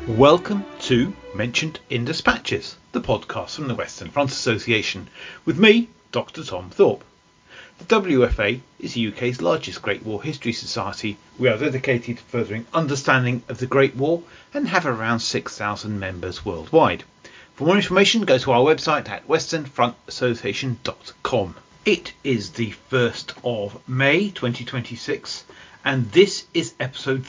Welcome to Mentioned in Dispatches, the podcast from the Western Front Association, with me, Dr. Tom Thorpe. The WFA is the UK's largest Great War History Society. We are dedicated to furthering understanding of the Great War and have around 6,000 members worldwide. For more information, go to our website at westernfrontassociation.com. It is the 1st of May 2026, and this is episode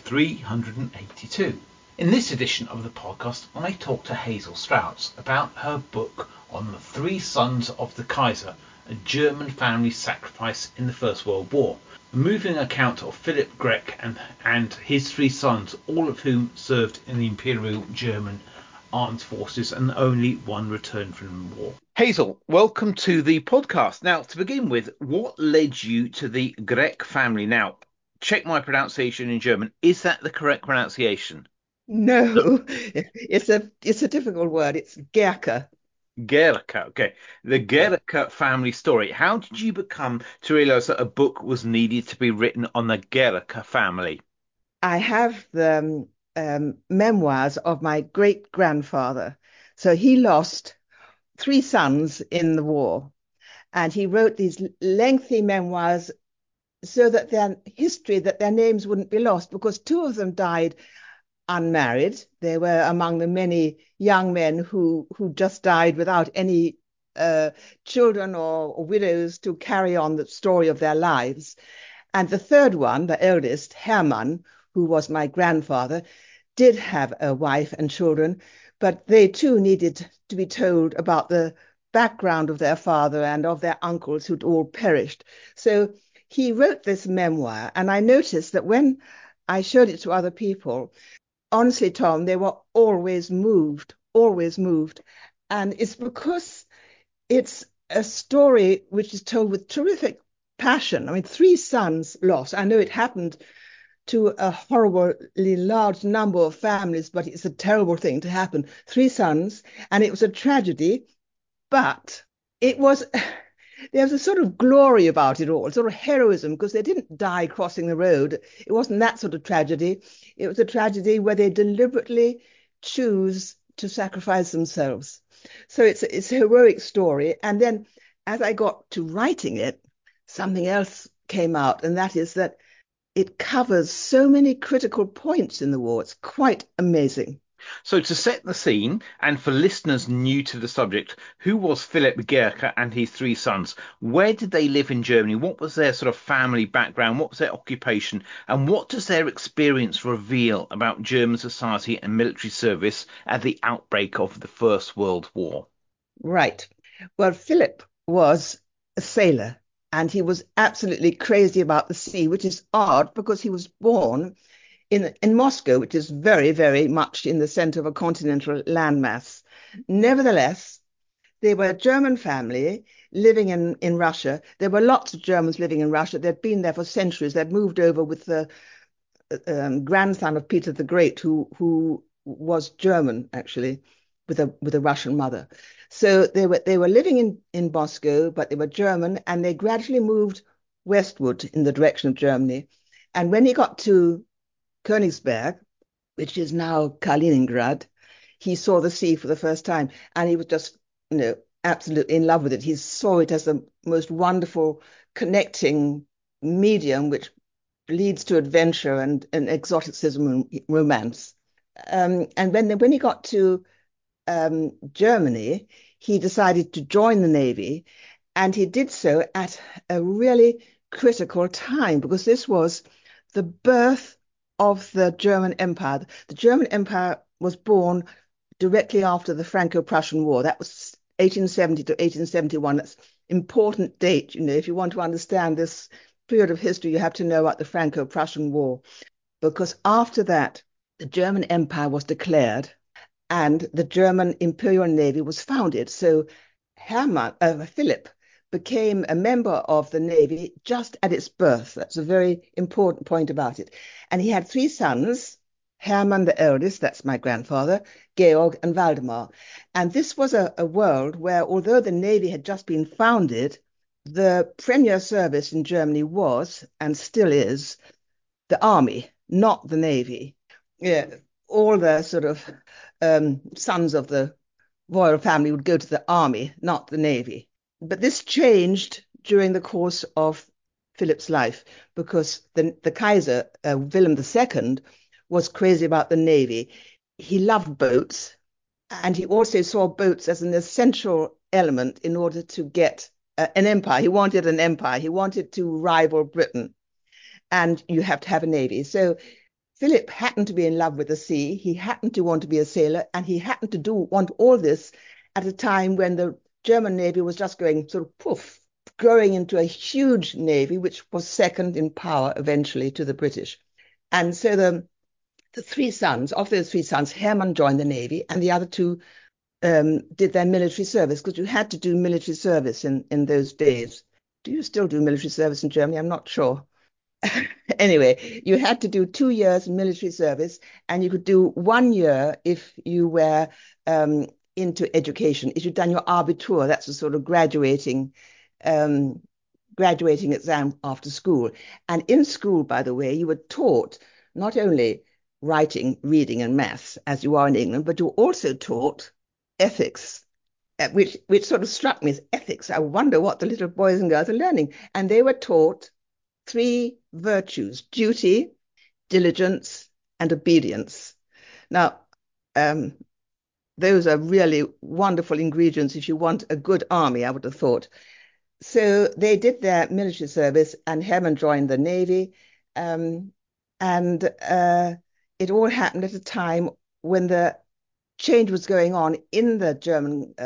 382. In this edition of the podcast, I talk to Hazel Strauss about her book on the three sons of the Kaiser, a German family sacrifice in the First World War. A moving account of Philipp Grech and his three sons, all of whom served in the Imperial German Armed Forces and only one returned from the war. Hazel, welcome to the podcast. Now, to begin with, what led you to the Grech family? Now, check my pronunciation in German. Is that the correct pronunciation? No, it's a difficult word. It's Gerke. Gerke, okay. The Yeah. Gerke family story. How did you become to realize that a book was needed to be written on the Gerke family? I have the memoirs of my great grandfather. So he lost three sons in the war, and he wrote these lengthy memoirs so that their names wouldn't be lost, because two of them died unmarried. They were among the many young men who just died without any uh, children or widows to carry on the story of their lives. And the third one, the eldest, Hermann, who was my grandfather, did have a wife and children, but they too needed to be told about the background of their father and of their uncles who'd all perished. So he wrote this memoir, and I noticed that when I showed it to other people, honestly, Tom, they were always moved, always moved. And it's because it's a story which is told with terrific passion. I mean, three sons lost. I know it happened to a horribly large number of families, but it's a terrible thing to happen. Three sons, and it was a tragedy, but it was. There was a sort of glory about it all, sort of heroism, because they didn't die crossing the road. It wasn't that sort of tragedy. It was a tragedy where they deliberately choose to sacrifice themselves. So it's a heroic story. And then as I got to writing it, something else came out, and that is that it covers so many critical points in the war. It's quite amazing. So, to set the scene, and for listeners new to the subject, who was Philipp Gerke and his three sons? Where did they live in Germany? What was their sort of family background? What was their occupation? And what does their experience reveal about German society and military service at the outbreak of the First World War? Right. Well, Philip was a sailor, and he was absolutely crazy about the sea, which is odd because he was born in Moscow, which is very, very much in the center of a continental landmass. Nevertheless, they were a German family living in Russia. There were lots of Germans living in Russia. They'd been there for centuries. They'd moved over with the grandson of Peter the Great, who was German actually, with a Russian mother. So they were living in Moscow, but they were German, and they gradually moved westward in the direction of Germany. And when he got to Königsberg, which is now Kaliningrad, he saw the sea for the first time, and he was just, absolutely in love with it. He saw it as the most wonderful connecting medium, which leads to adventure and exoticism and romance. And when he got to Germany, he decided to join the Navy, and he did so at a really critical time because this was the birth of the German Empire. The German Empire was born directly after the Franco-Prussian War. That was 1870 to 1871. That's important date. If you want to understand this period of history, you have to know about the Franco-Prussian War, because after that, the German Empire was declared and the German Imperial Navy was founded. So Philip became a member of the Navy just at its birth. That's a very important point about it. And he had three sons, Hermann the eldest, that's my grandfather, Georg and Waldemar. And this was a world where, although the Navy had just been founded, the premier service in Germany was, and still is, the army, not the Navy. Yeah. all the sort of sons of the royal family would go to the army, not the navy. But this changed during the course of Philip's life because the Kaiser, William II, was crazy about the navy. He loved boats, and he also saw boats as an essential element in order to get an empire. He wanted an empire. He wanted to rival Britain, and you have to have a navy. So Philip happened to be in love with the sea. He happened to want to be a sailor, and he happened to want all this at a time when the German Navy was just going sort of poof, growing into a huge navy, which was second in power eventually to the British. And so the three sons, of those three sons, Hermann joined the navy, and the other two did their military service because you had to do military service in those days. Do you still do military service in Germany? I'm not sure. Anyway, you had to do 2 years military service, and you could do 1 year if you were into education. If you'd done your Abitur, that's a sort of um, graduating exam after school. And in school, by the way, you were taught not only writing, reading, and maths as you are in England, but you were also taught ethics, which sort of struck me as ethics. I wonder what the little boys and girls are learning. And they were taught three virtues: duty, diligence, and obedience. Now, um, those are really wonderful ingredients if you want a good army, I would have thought. So they did their military service, and Herman joined the Navy. Um, and it all happened at a time when the change was going on in the German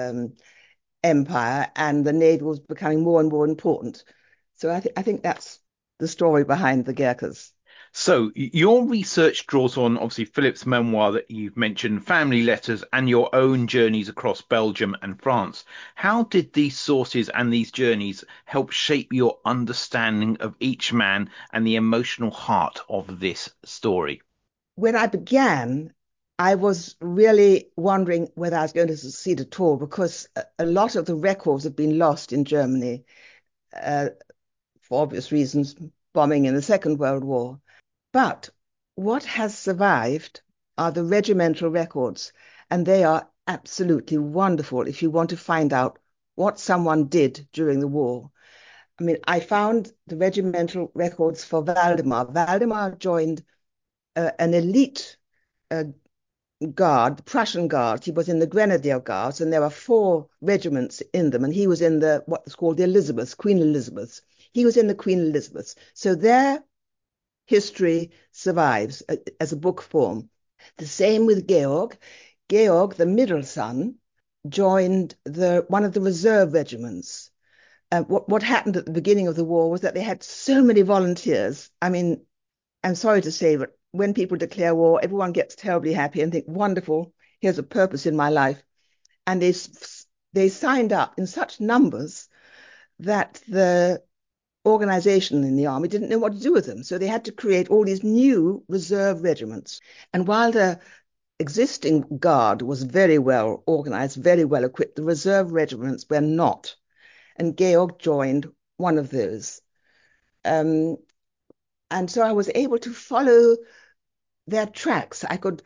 empire, and the Navy was becoming more and more important. So I think that's the story behind the Gurkhas. So your research draws on obviously Philip's memoir that you've mentioned, family letters, and your own journeys across Belgium and France. How did these sources and these journeys help shape your understanding of each man and the emotional heart of this story? When I began, I was really wondering whether I was going to succeed at all because a lot of the records have been lost in Germany uh, for obvious reasons, bombing in the Second World War. But what has survived are the regimental records, and they are absolutely wonderful if you want to find out what someone did during the war. I mean, I found the regimental records for Valdemar. Valdemar joined an elite uh, guard, the Prussian Guards. He was in the Grenadier Guards, and there were four regiments in them, and he was in the what was called the Elizabeth, Queen Elizabeth. He was in the Queen Elizabeth. So their history survives as a book form. The same with Georg. Georg, the middle son, joined one of the reserve regiments. What happened at the beginning of the war was that they had so many volunteers. I mean, I'm sorry to say, but when people declare war, everyone gets terribly happy and think, wonderful, here's a purpose in my life. And they signed up in such numbers that the organization in the army didn't know what to do with them. So they had to create all these new reserve regiments. And while the existing guard was very well organized, very well equipped, the reserve regiments were not. And Georg joined one of those. Um, and so I was able to follow their tracks.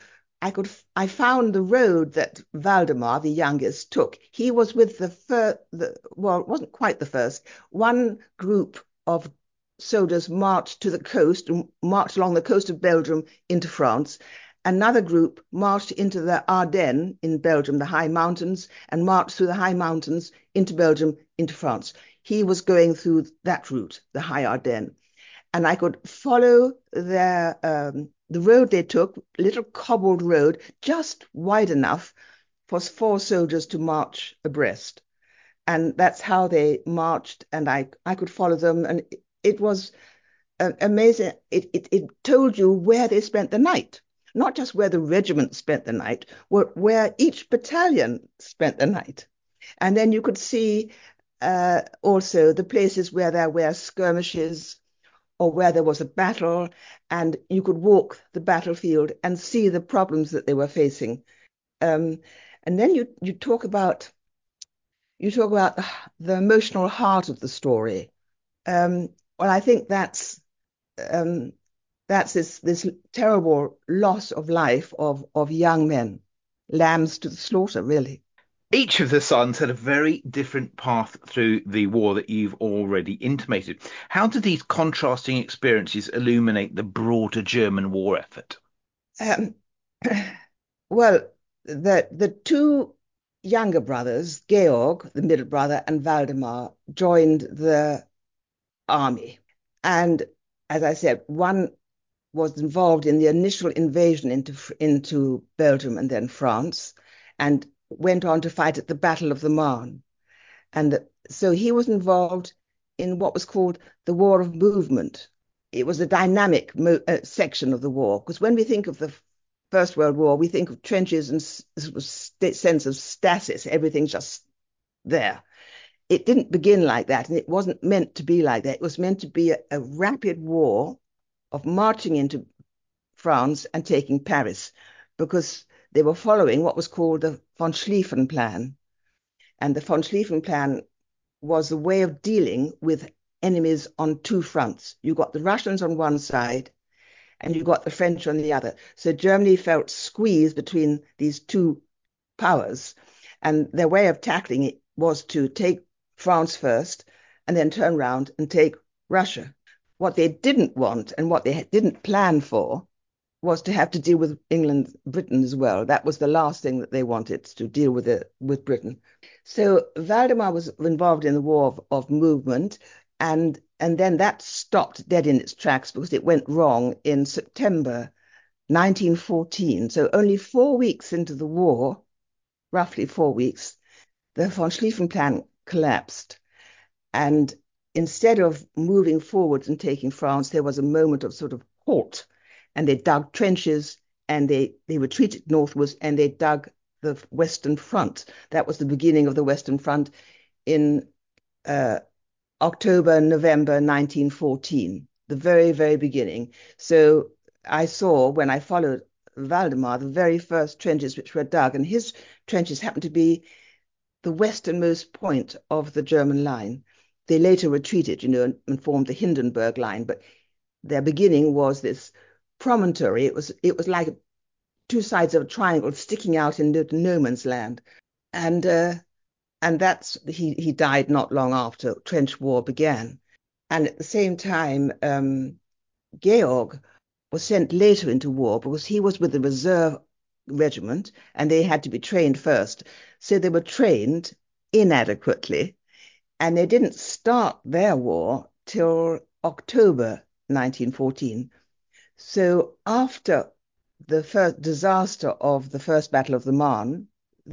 I found the road that Valdemar, the youngest, took. He was with well, it wasn't quite the first. One group of soldiers marched to the coast and marched along the coast of Belgium into France. Another group marched into the Ardennes in Belgium, the high mountains, and marched through the high mountains into Belgium, into France. He was going through that route, the high Ardennes, and I could follow the road they took, little cobbled road, just wide enough for four soldiers to march abreast. And that's how they marched, and I could follow them. And it was amazing. It told you where they spent the night, not just where the regiment spent the night, where each battalion spent the night. And then you could see also the places where there were skirmishes or where there was a battle, and you could walk the battlefield and see the problems that they were facing. Um, and then you talk about the emotional heart of the story. Well, I think that's um, That's this terrible loss of life of young men, lambs to the slaughter, really. Each of the sons had a very different path through the war that you've already intimated. How do these contrasting experiences illuminate the broader German war effort? Um, well, the two younger brothers, Georg, the middle brother, and Waldemar, joined the army. And as I said, one was involved in the initial invasion into Belgium and then France, and went on to fight at the Battle of the Marne. So he was involved in what was called the War of Movement. It was a dynamic section of the war, because when we think of the First World War, we think of trenches and sense of stasis, everything's just there. It didn't begin like that, and it wasn't meant to be like that. It was meant to be a rapid war of marching into France and taking Paris, because they were following what was called the von Schlieffen Plan. And the von Schlieffen Plan was a way of dealing with enemies on two fronts. You got the Russians on one side and you got the French on the other. So Germany felt squeezed between these two powers. And their way of tackling it was to take France first and then turn around and take Russia. What they didn't want and what they didn't plan for was to have to deal with England, Britain as well. That was the last thing that they wanted, to deal with Britain. So Valdemar was involved in the War of Movement, and then that stopped dead in its tracks because it went wrong in September 1914. So only 4 weeks into the war, roughly 4 weeks, the von Schlieffen Plan collapsed. And instead of moving forwards and taking France, there was a moment of sort of halt. And they dug trenches and they retreated northwards and they dug the Western Front. That was the beginning of the Western Front in uh, October, November 1914, the very, very beginning. So I saw, when I followed Valdemar, the very first trenches which were dug, and his trenches happened to be the westernmost point of the German line. They later retreated, and formed the Hindenburg line, but their beginning was this promontory. It was like two sides of a triangle sticking out into no man's land, and that's he died not long after trench war began, and at the same time, Georg was sent later into war because he was with the reserve regiment and they had to be trained first. So they were trained inadequately and they didn't start their war till October 1914. So after the first disaster of the First Battle of the Marne,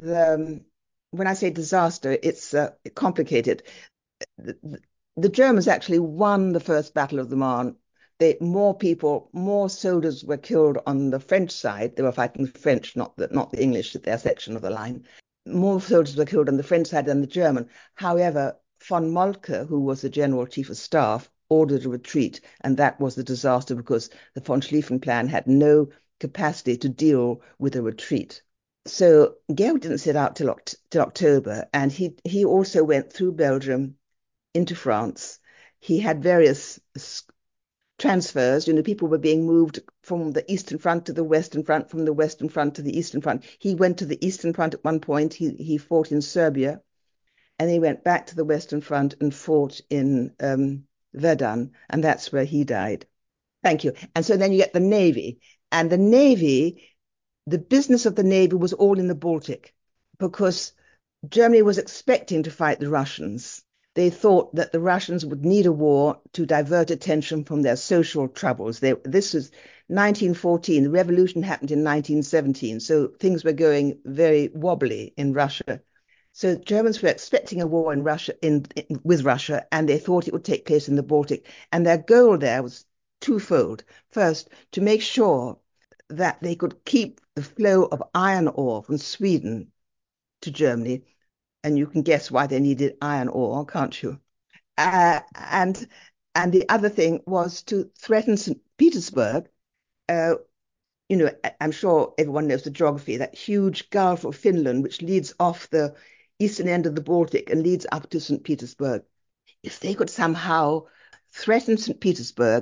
when I say disaster, it's complicated. The, the Germans actually won the First Battle of the Marne. More soldiers were killed on the French side. They were fighting the French, not the English, at their section of the line. More soldiers were killed on the French side than the German. However, von Moltke, who was the General Chief of Staff, ordered a retreat, and that was the disaster because the von Schlieffen Plan had no capacity to deal with a retreat. So Georg didn't set out till October, and he also went through Belgium into France. He had various transfers. People were being moved from the Eastern Front to the Western Front, from the Western Front to the Eastern Front. He went to the Eastern Front at one point. He fought in Serbia, and he went back to the Western Front and fought in Verdun, and that's where he died. Thank you. And so then you get the Navy, and the business of the Navy was all in the Baltic because Germany was expecting to fight the Russians. They thought that the Russians would need a war to divert attention from their social troubles. This was 1914. The revolution happened in 1917, so things were going very wobbly in Russia. So Germans were expecting a war in Russia with Russia, and they thought it would take place in the Baltic. And their goal there was twofold. First, to make sure that they could keep the flow of iron ore from Sweden to Germany, and you can guess why they needed iron ore, can't you? Uh, and and the other thing was to threaten St. Petersburg. Uh, I'm sure everyone knows the geography, that huge Gulf of Finland, which leads off the eastern end of the Baltic and leads up to St. Petersburg. If they could somehow threaten St. Petersburg,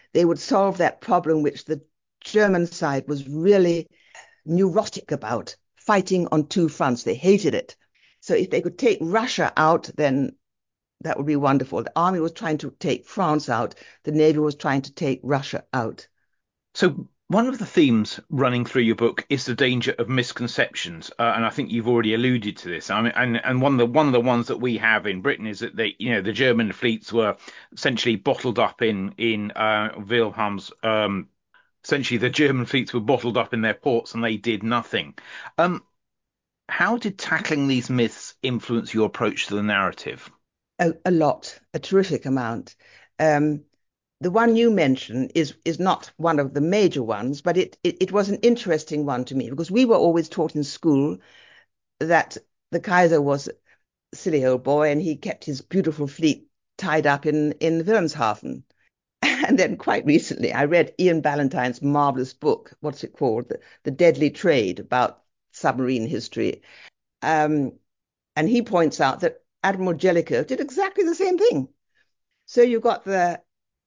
they would solve that problem which the German side was really neurotic about, fighting on two fronts. They hated it. So if they could take Russia out, then that would be wonderful. The army was trying to take France out. The navy was trying to take Russia out. So one of the themes running through your book is the danger of misconceptions, and I think you've already alluded to this. I mean, and one of the ones that we have in Britain is that the German fleets were essentially bottled up in Wilhelm's. Essentially, the German fleets were bottled up in their ports, and they did nothing. Um, how did tackling these myths influence your approach to the narrative? A lot, a terrific amount. Um, the one you mentioned is not one of the major ones, but it was an interesting one to me because we were always taught in school that the Kaiser was a silly old boy and he kept his beautiful fleet tied up in Wilhelmshaven. And then quite recently, I read Ian Ballantyne's marvelous book. What's it called? The Deadly Trade, about submarine history. Um, and he points out that Admiral Jellicoe did exactly the same thing. So you got the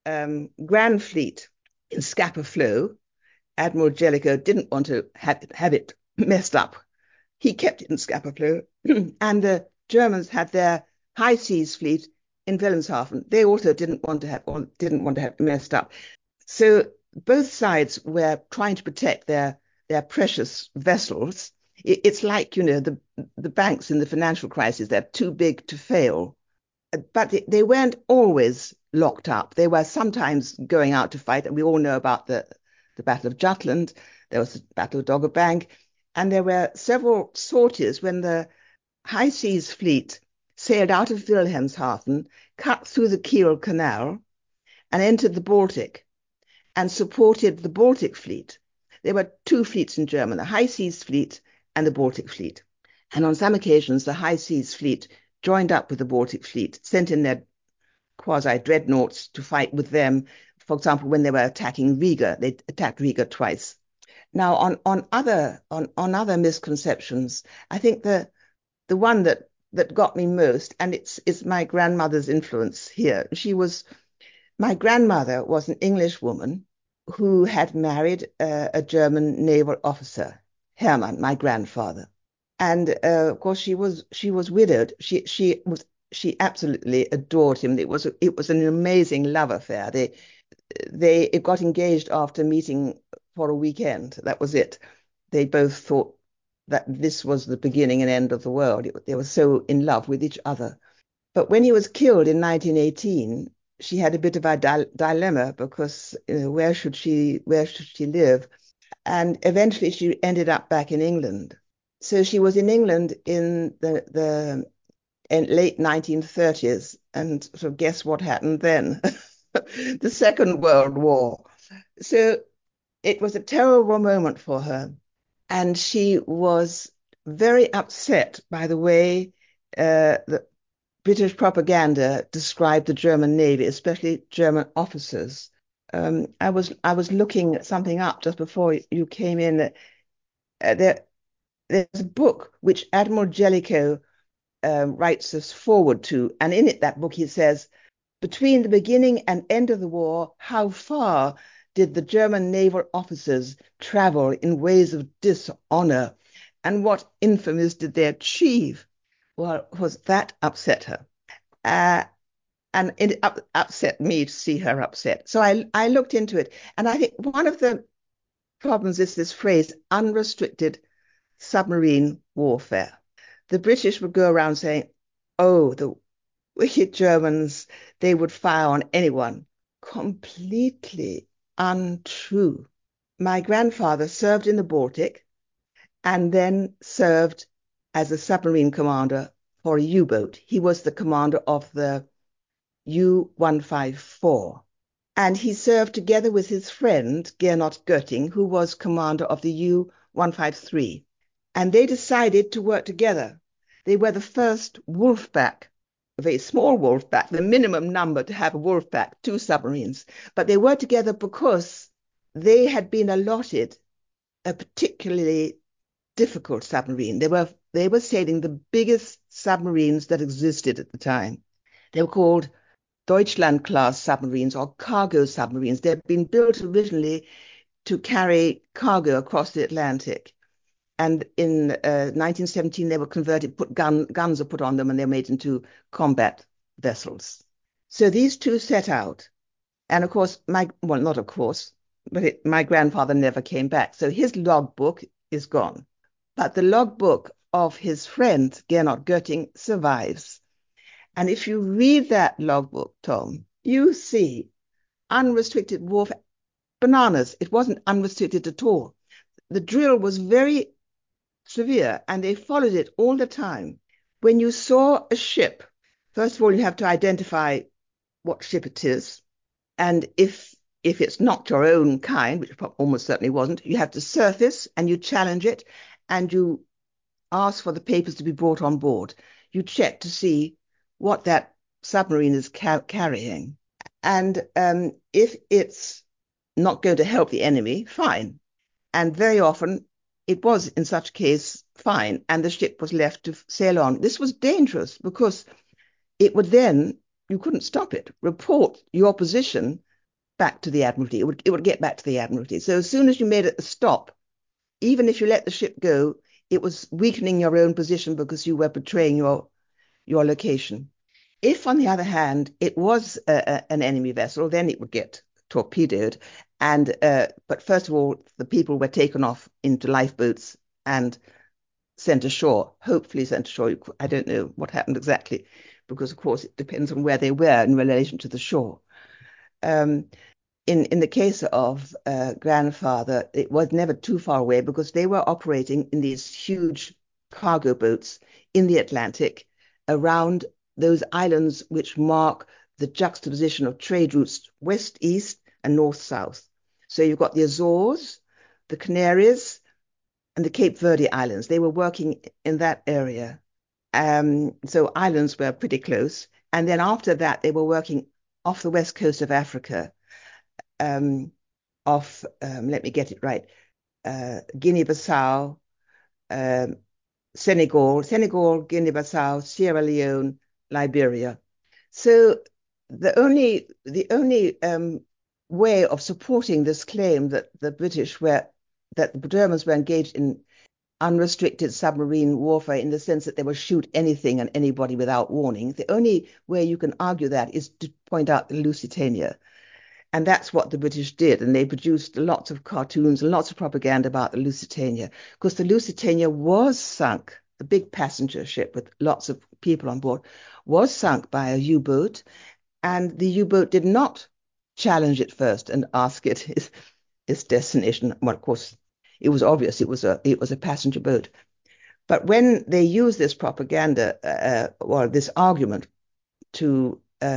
Grand Fleet in Scapa Flow. Admiral Jellicoe didn't want to have it messed up. He kept it in Scapa Flow. And the Germans had their high seas fleet in Wilhelmshaven. They also didn't want to have it messed up. So both sides were trying to protect their precious vessels. It's like, the banks in the financial crisis, they're too big to fail. But they weren't always locked up. They were sometimes going out to fight. And we all know about the Battle of Jutland. There was the Battle of Dogger Bank. And there were several sorties when the High Seas Fleet sailed out of Wilhelmshaven, cut through the Kiel Canal, and entered the Baltic and supported the Baltic Fleet. There were two fleets in Germany, the High Seas Fleet and the Baltic Fleet. And on some occasions, the High Seas Fleet joined up with the Baltic Fleet, sent in their quasi-dreadnoughts to fight with them. For example, when they were attacking Riga, they attacked Riga twice. Now, on other misconceptions, I think the one that got me most, and it's my grandmother's influence here. My grandmother was an English woman who had married a German naval officer, Hermann, my grandfather. And of course, she was widowed. She absolutely adored him. It was an amazing love affair. They got engaged after meeting for a weekend. That was it. They both thought that this was the beginning and end of the world. They were so in love with each other. But when he was killed in 1918, she had a bit of a dilemma because where should she live? And eventually she ended up back in England. So she was in England in the in late 1930s, and so guess what happened then? The Second World War. So it was a terrible moment for her, and she was very upset by the way the British propaganda described the German Navy, especially German officers. I was looking something up just before you came in. There's a book which Admiral Jellicoe writes us forward to, and in that book he says, between the beginning and end of the war, how far did the German naval officers travel in ways of dishonor, and what infamies did they achieve? Well, was that upset her? Uh, and it upset me to see her upset. So I looked into it, and I think one of the problems is this phrase, unrestricted submarine warfare. The British would go around saying, oh, the wicked Germans, they would fire on anyone. Completely untrue. My grandfather served in the Baltic and then served as a submarine commander for a U-boat. He was the commander of the U-154. And he served together with his friend, Gernot Götting, who was commander of the U-153. And they decided to work together. They were the first Wolfpack, a very small Wolfpack, the minimum number to have a Wolfpack, two submarines. But they worked together because they had been allotted a particularly difficult submarine. They were sailing the biggest submarines that existed at the time. They were called Deutschland-class submarines or cargo submarines. They've been built originally to carry cargo across the Atlantic. And in 1917, they were converted, guns were put on them, and they were made into combat vessels. So these two set out. And of course, well, not of course, but my grandfather never came back. So his logbook is gone. But the logbook of his friend, Gernot Götting, survives. And if you read that logbook, Tom, you see unrestricted warfare. Bananas. It wasn't unrestricted at all. The drill was very severe and they followed it all the time. When you saw a ship, first of all, you have to identify what ship it is. And if it's not your own kind, which almost certainly wasn't, you have to surface and you challenge it and you ask for the papers to be brought on board. You check to see what that submarine is carrying. And if it's not going to help the enemy, fine. And very often it was, in such case, fine. And the ship was left to sail on. This was dangerous because it would then, you couldn't stop it, report your position back to the Admiralty. It would get back to the Admiralty. So as soon as you made it a stop, even if you let the ship go, it was weakening your own position because you were betraying your location. If, on the other hand, it was an enemy vessel, then it would get torpedoed. And but first of all, the people were taken off into lifeboats and sent ashore, hopefully sent ashore. I don't know what happened exactly, because, of course, it depends on where they were in relation to the shore. In the case of grandfather, it was never too far away because they were operating in these huge cargo boats in the Atlantic around those islands which mark the juxtaposition of trade routes west-east and north-south. So you've got the Azores, the Canaries, and the Cape Verde Islands. They were working in that area. So islands were pretty close. And then after that, they were working off the west coast of Africa, let me get it right, Guinea-Bissau, Senegal, Guinea-Bissau, Sierra Leone, Liberia. So the only way of supporting this claim that that the Germans were engaged in unrestricted submarine warfare in the sense that they will shoot anything and anybody without warning, the only way you can argue that is to point out the Lusitania. And that's what the British did. And they produced lots of cartoons and lots of propaganda about the Lusitania, because the Lusitania was sunk, the big passenger ship with lots of people on board, was sunk by a U-boat. And the U-boat did not challenge it first and ask it its destination. Well, of course, it was obvious it was a passenger boat. But when they used this propaganda, or this argument to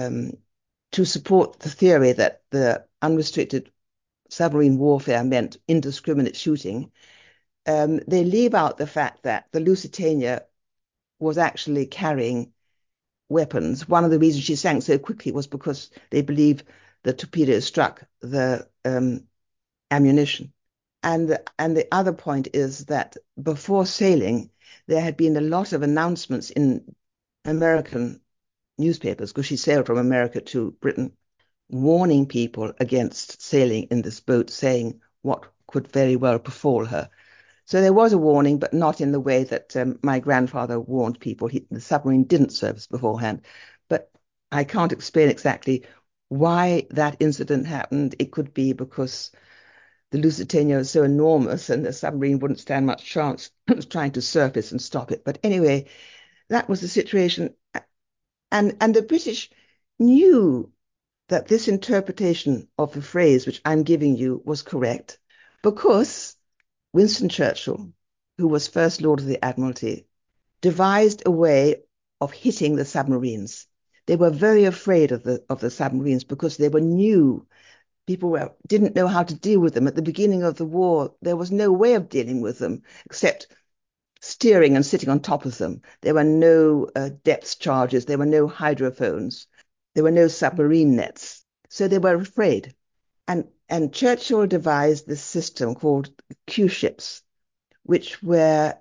support the theory that the unrestricted submarine warfare meant indiscriminate shooting, they leave out the fact that the Lusitania was actually carrying weapons. One of the reasons she sank so quickly was because they believe the torpedoes struck the ammunition. And the other point is that before sailing, there had been a lot of announcements in American newspapers, because she sailed from America to Britain, warning people against sailing in this boat, saying what could very well befall her. So there was a warning, but not in the way that my grandfather warned people. The submarine didn't service beforehand. But I can't explain exactly why that incident happened. It could be because the Lusitania is so enormous and the submarine wouldn't stand much chance trying to surface and stop it. But anyway, that was the situation. And the British knew that this interpretation of the phrase which I'm giving you was correct, because Winston Churchill, who was First Lord of the Admiralty, devised a way of hitting the submarines. They were very afraid of the submarines because they were new. People didn't know how to deal with them. At the beginning of the war, there was no way of dealing with them except steering and sitting on top of them. There were no depth charges. There were no hydrophones. There were no submarine nets. So they were afraid. And Churchill devised this system called Q-ships, which were,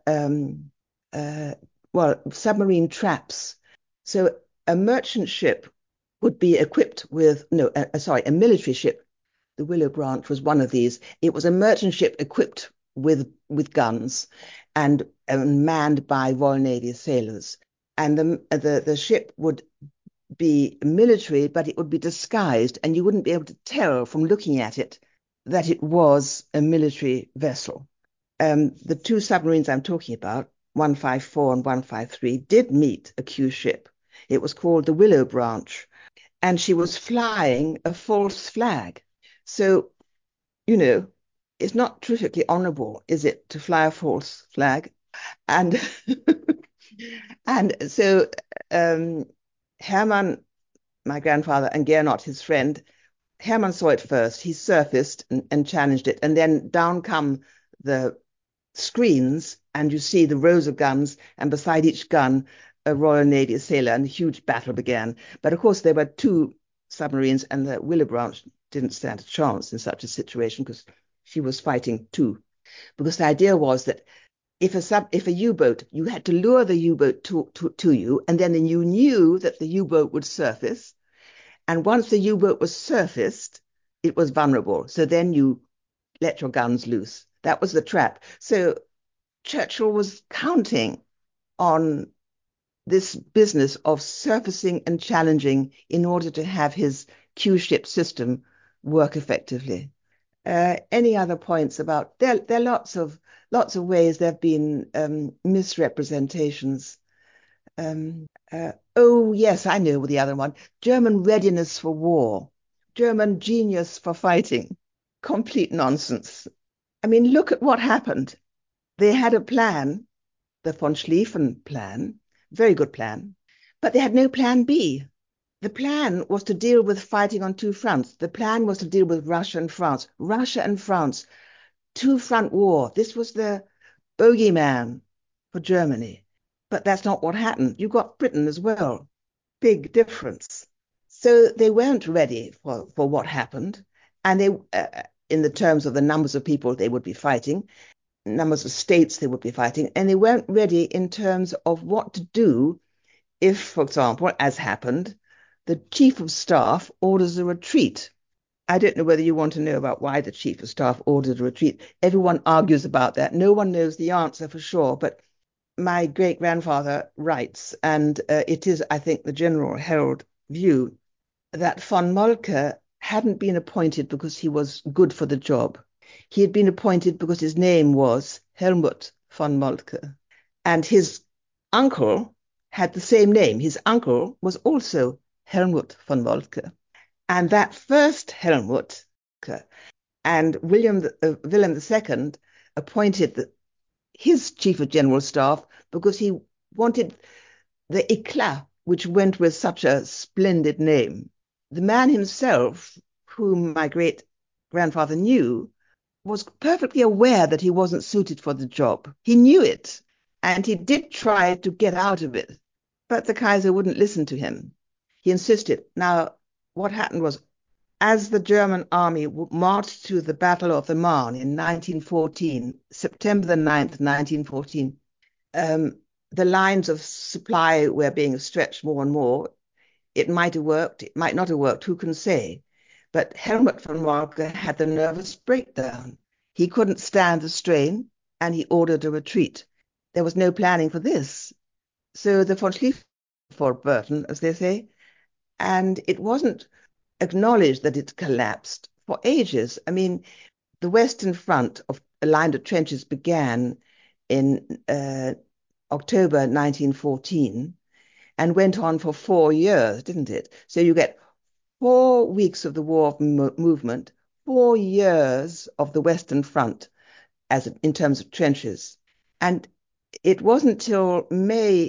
submarine traps. So a merchant ship would be equipped with, no, sorry, a military ship. The Willow Branch was one of these. It was a merchant ship equipped with guns and manned by Royal Navy sailors. And the ship would be military, but it would be disguised, and you wouldn't be able to tell from looking at it that it was a military vessel. The two submarines I'm talking about, 154 and 153, did meet a Q ship. It was called the Willow Branch, and she was flying a false flag. So, you know, it's not terrifically honorable, is it, to fly a false flag? And and so Hermann, my grandfather, and Gernot, his friend, Hermann saw it first. He surfaced and challenged it, and then down come the screens, and you see the rows of guns, and beside each gun, a Royal Navy sailor, and a huge battle began. But of course, there were two submarines, and the Willow Branch didn't stand a chance in such a situation because she was fighting two. Because the idea was that if a U-boat, you had to lure the U-boat to you, and then you knew that the U-boat would surface. And once the U-boat was surfaced, it was vulnerable. So then you let your guns loose. That was the trap. So Churchill was counting on this business of surfacing and challenging in order to have his Q-ship system work effectively. Any other points about there are lots of ways there have been misrepresentations. Oh yes, I know the other one. German readiness for war, German genius for fighting. Complete nonsense. I mean, look at what happened. They had a plan, the von Schlieffen plan, very good plan, but they had no plan B. The plan was to deal with fighting on two fronts. The plan was to deal with Russia and France. Russia and France, two-front war. This was the bogeyman for Germany. But that's not what happened. You got Britain as well. Big difference. So they weren't ready for what happened. And they, in the terms of the numbers of people they would be fighting, numbers of states they would be fighting, and they weren't ready in terms of what to do if, for example, as happened, the chief of staff orders a retreat. I don't know whether you want to know about why the chief of staff ordered a retreat. Everyone argues about that. No one knows the answer for sure, but my great grandfather writes, and it is, I think, the general held view that von Moltke hadn't been appointed because he was good for the job. He had been appointed because his name was Helmut von Moltke. And his uncle had the same name. His uncle was also Helmut von Moltke. And that first Helmut and William II appointed his chief of general staff because he wanted the éclat which went with such a splendid name. The man himself, whom my great grandfather knew, was perfectly aware that he wasn't suited for the job. He knew it, and he did try to get out of it, but the Kaiser wouldn't listen to him. He insisted. Now, what happened was, as the German army marched to the Battle of the Marne in 1914, September the 9th, 1914, the lines of supply were being stretched more and more. It might have worked, it might not have worked, who can say? But Helmut von Moltke had the nervous breakdown. He couldn't stand the strain, and he ordered a retreat. There was no planning for this. So the von Schlieffen for Burton, as they say, and it wasn't acknowledged that it collapsed for ages. I mean, the Western Front of a line of trenches began in October 1914 and went on for 4 years, didn't it? So you get 4 weeks of the war movement, 4 years of the Western Front as in terms of trenches. And it wasn't till May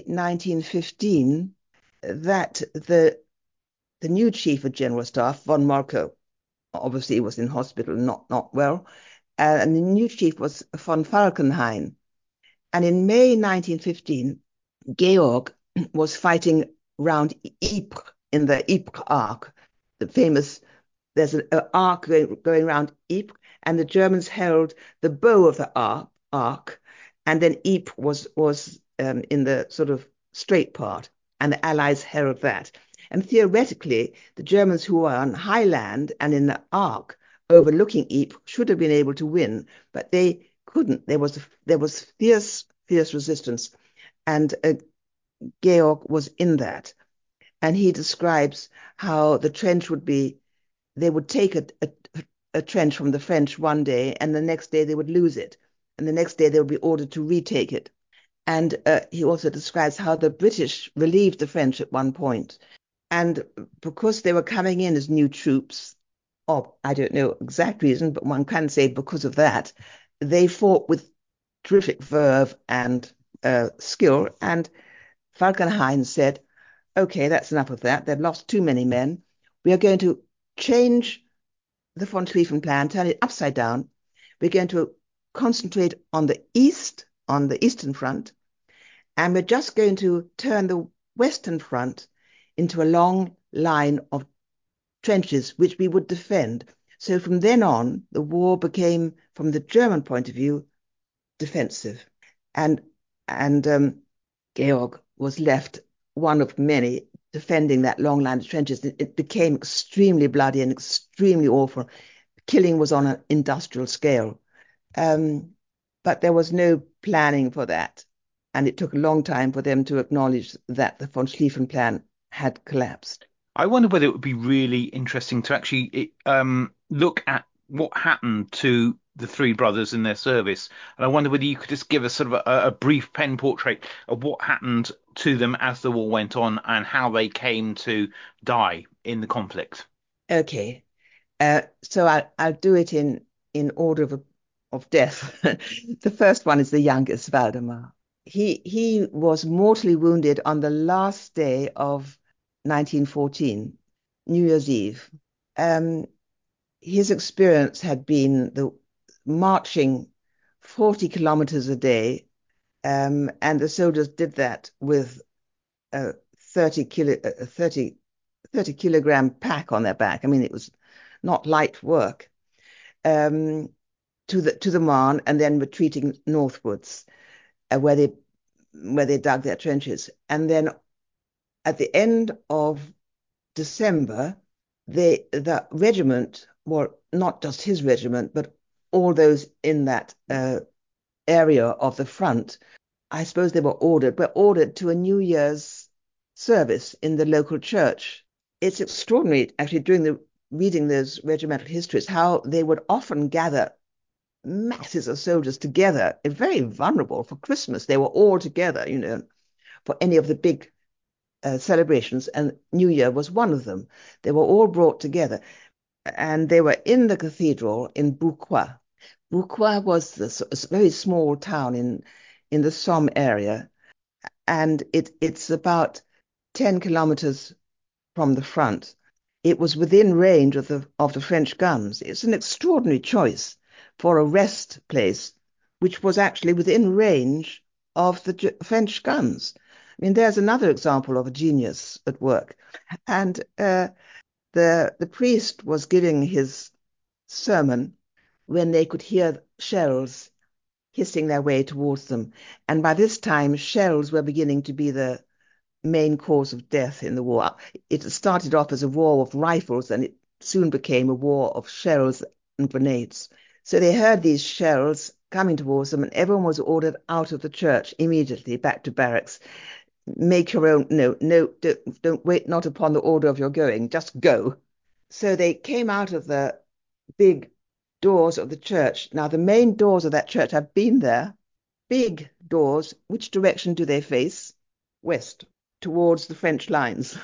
1915 that the new chief of general staff, von Moltke, obviously was in hospital, not well, and the new chief was von Falkenhayn. And in May 1915, Georg was fighting round Ypres in the Ypres Arc, the famous, there's an arc going around Ypres, and the Germans held the bow of the arc, and then Ypres was in the sort of straight part, and the Allies held that. And theoretically, the Germans who were on high land and in the arc overlooking Ypres should have been able to win, but they couldn't. There was fierce resistance, and Georg was in that. And he describes how the trench would be, they would take a trench from the French one day, and the next day they would lose it. And the next day they would be ordered to retake it. And he also describes how the British relieved the French at one point. And because they were coming in as new troops, or I don't know exact reason, but one can say because of that, they fought with terrific verve and skill. And Falkenhayn said, okay, that's enough of that. They've lost too many men. We are going to change the von Schlieffen plan, turn it upside down. We're going to concentrate on the east, on the Eastern Front, and we're just going to turn the Western Front into a long line of trenches which we would defend. So from then on, the war became, from the German point of view, defensive. And Georg was left one of many defending that long line of trenches. It became extremely bloody and extremely awful. Killing was on an industrial scale. But there was no planning for that. And it took a long time for them to acknowledge that the von Schlieffen plan had collapsed. I wonder whether it would be really interesting to actually look at what happened to the three brothers in their service. And I wonder whether you could just give us sort of a brief pen portrait of what happened to them as the war went on and how they came to die in the conflict. Okay. So I'll do it in order of death. The first one is the youngest, Valdemar. He was mortally wounded on the last day of 1914, New Year's Eve. Um, his experience had been the marching 40 kilometers a day, and the soldiers did that with a 30 kilogram pack on their back. I mean, it was not light work. Um, to the Marne and then retreating northwards, where they dug their trenches. And then at the end of December, the regiment, well, not just his regiment, but all those in that area of the front, I suppose they were ordered to a New Year's service in the local church. It's extraordinary, actually, reading those regimental histories, how they would often gather masses of soldiers together, very vulnerable for Christmas. They were all together, for any of the big celebrations, and New Year was one of them. They were all brought together, and they were in the cathedral in Bouquois. Bouquois was a very small town in the Somme area, and it's about 10 kilometers from the front. It was within range of the French guns. It's an extraordinary choice for a rest place, which was actually within range of the French guns. I mean, there's another example of a genius at work. And the priest was giving his sermon when they could hear shells hissing their way towards them. And by this time, shells were beginning to be the main cause of death in the war. It started off as a war of rifles, and it soon became a war of shells and grenades. So they heard these shells coming towards them, and everyone was ordered out of the church immediately back to barracks. Make your own, no, no, don't wait not upon the order of your going, just go. So they came out of the big doors of the church. Now, the main doors of that church have been there, big doors. Which direction do they face? West, towards the French lines.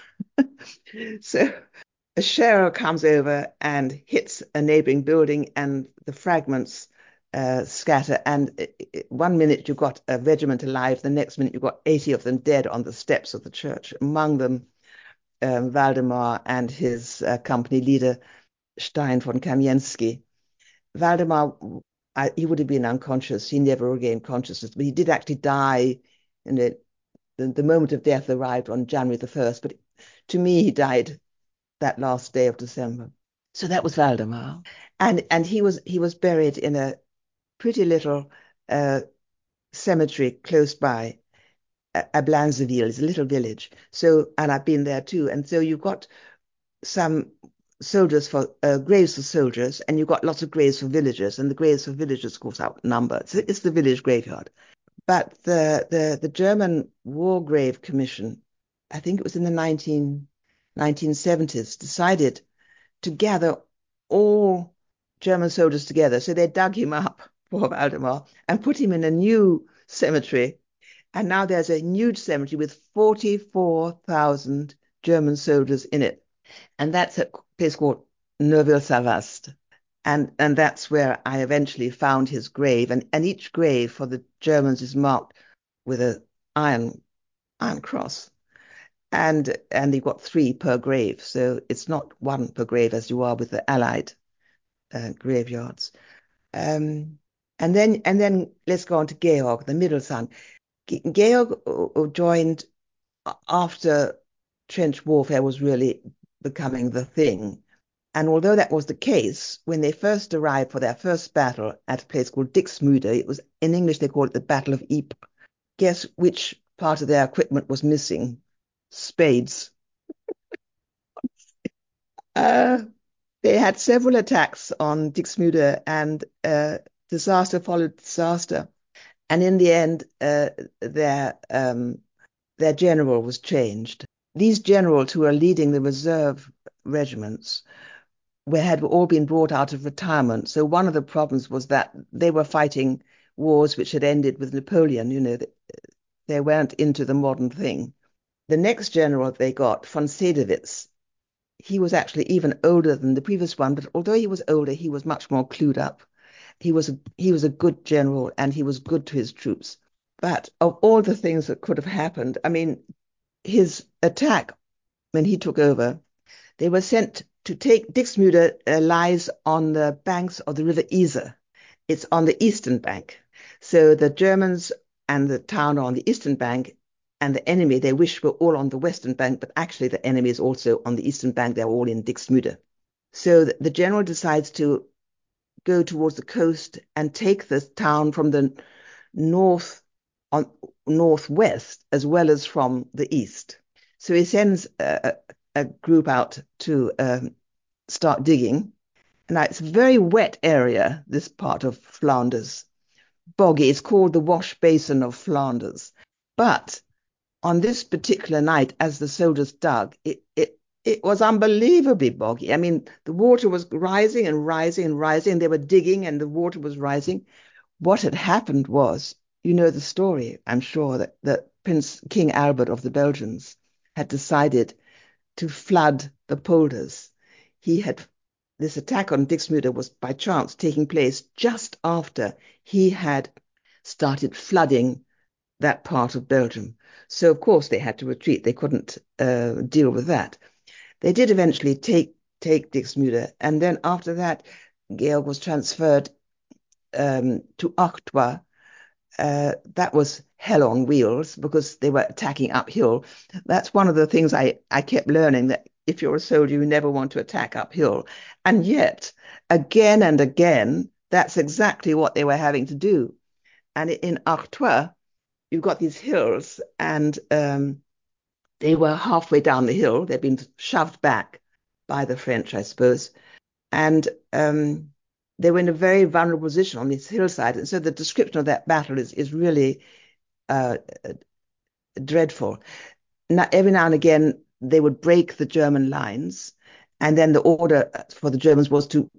So a shell comes over and hits a neighboring building, and the fragments scatter. And 1 minute you've got a regiment alive, the next minute you've got 80 of them dead on the steps of the church, among them Waldemar and his company leader, Stein von Kamiensky. Waldemar, he would have been unconscious. He never regained consciousness, but he did actually die. In the moment of death arrived on January the 1st, but to me, he died that last day of December. So that was Waldemar. And he was buried in a pretty little cemetery close by. Ablainville. It's a little village. So, and I've been there too. And so you've got some soldiers for graves for soldiers, and you've got lots of graves for villagers, and the graves for villagers, of course, outnumbered. So it's the village graveyard. But the German War Grave Commission, I think it was in the 1970s, decided to gather all German soldiers together. So they dug him up, poor Valdemar, and put him in a new cemetery. And now there's a huge cemetery with 44,000 German soldiers in it. And that's a place called Neuville-Savaste. And that's where I eventually found his grave. And each grave for the Germans is marked with a iron iron cross. And you've got three per grave. So it's not one per grave as you are with the Allied graveyards. Um, and then let's go on to Georg, the middle son. Georg joined after trench warfare was really becoming the thing. And although that was the case, when they first arrived for their first battle at a place called Dixmude, it was in English they called it the Battle of Ypres. Guess which part of their equipment was missing? Spades. Uh, they had several attacks on Dixmude, and disaster followed disaster. And in the end, their general was changed. These generals who were leading the reserve regiments had all been brought out of retirement. So one of the problems was that they were fighting wars which had ended with Napoleon. They weren't into the modern thing. The next general they got, von Sedewitz, he was actually even older than the previous one, but although he was older, he was much more clued up. He was a good general, and he was good to his troops. But of all the things that could have happened, I mean, his attack when he took over, they were sent to take Dixmude lies on the banks of the river Iser. It's on the eastern bank. So the Germans and the town are on the eastern bank, and the enemy, they wish, were all on the western bank, but actually the enemy is also on the eastern bank. They're all in Dixmude. So the general decides to go towards the coast and take the town from the north on northwest as well as from the east. So he sends a group out to start digging. Now it's a very wet area, this part of Flanders. Boggy. It's called the Wash Basin of Flanders. But on this particular night, as the soldiers dug, it was unbelievably boggy. I mean, the water was rising and rising and rising. They were digging and the water was rising. What had happened was, you know the story, I'm sure, that Prince King Albert of the Belgians had decided to flood the polders. He had This attack on Dixmude was by chance taking place just after he had started flooding that part of Belgium. So of course they had to retreat. They couldn't deal with that. They did eventually take Dixmude, and then after that, Georg was transferred to Artois. That was hell on wheels because they were attacking uphill. That's one of the things I kept learning, that if you're a soldier, you never want to attack uphill. And yet, again and again, that's exactly what they were having to do. And in Artois, you've got these hills, and they were halfway down the hill. They'd been shoved back by the French, I suppose. And they were in a very vulnerable position on this hillside. And so the description of that battle is really uh, dreadful. Now, every now and again, they would break the German lines. And then the order for the Germans was to